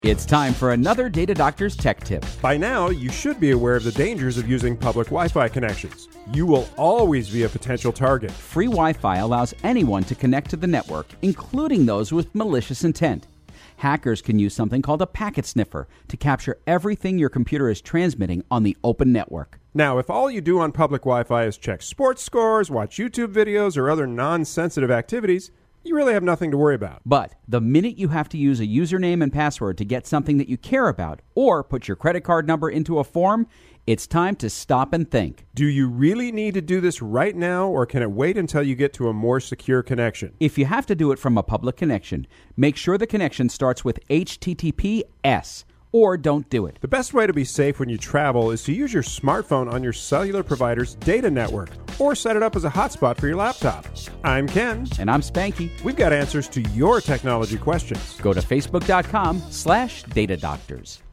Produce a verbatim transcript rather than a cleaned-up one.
It's time for another Data Doctor's Tech Tip. By now, you should be aware of the dangers of using public Wi-Fi connections. You will always be a potential target. Free Wi-Fi allows anyone to connect to the network, including those with malicious intent. Hackers can use something called a packet sniffer to capture everything your computer is transmitting on the open network. Now, if all you do on public Wi-Fi is check sports scores, watch YouTube videos, or other non-sensitive activities, you really have nothing to worry about. But the minute you have to use a username and password to get something that you care about or put your credit card number into a form, it's time to stop and think. Do you really need to do this right now, or can it wait until you get to a more secure connection? If you have to do it from a public connection, make sure the connection starts with H T T P S. Or don't do it. The best way to be safe when you travel is to use your smartphone on your cellular provider's data network, or set it up as a hotspot for your laptop. I'm Ken. And I'm Spanky. We've got answers to your technology questions. Go to facebook.com slash Data Doctors.